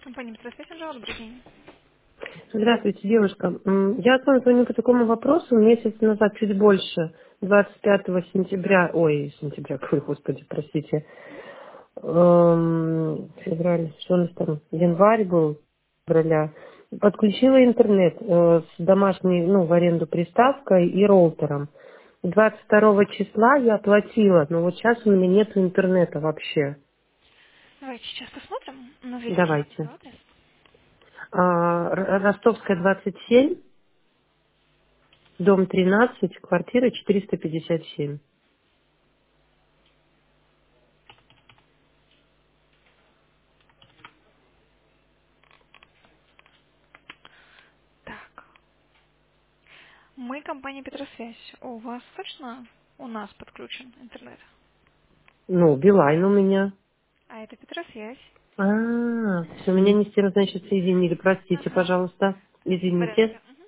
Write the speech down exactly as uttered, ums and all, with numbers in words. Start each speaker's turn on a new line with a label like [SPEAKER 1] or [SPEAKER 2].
[SPEAKER 1] Компания «Петросвязь», пожалуйста, добрый день.
[SPEAKER 2] Здравствуйте, девушка. М, Я к вам звоню по такому вопросу. Месяц назад, чуть больше, двадцать пятого сентября, ой, сентября, ой, господи, простите, эм, февраль, что у нас там, январь был, февраля, подключила интернет э, с домашней, ну, в аренду приставкой и роутером. двадцать второго числа я оплатила, но вот сейчас у меня нет интернета вообще.
[SPEAKER 1] Давайте сейчас посмотрим. Назовите, пожалуйста,
[SPEAKER 2] Давайте.
[SPEAKER 1] свой адрес.
[SPEAKER 2] А, Р- Ростовская, двадцать семь, дом тринадцать, квартира четыреста пятьдесят семь.
[SPEAKER 1] Так, мы компания «Петросвязь». У вас точно у нас подключен интернет?
[SPEAKER 2] Ну, Билайн у меня.
[SPEAKER 1] А это «Петросвязь».
[SPEAKER 2] А, все, меня не с тем, значит, соединили. Простите,
[SPEAKER 1] Ага.
[SPEAKER 2] пожалуйста.
[SPEAKER 1] В порядке.
[SPEAKER 2] Извините.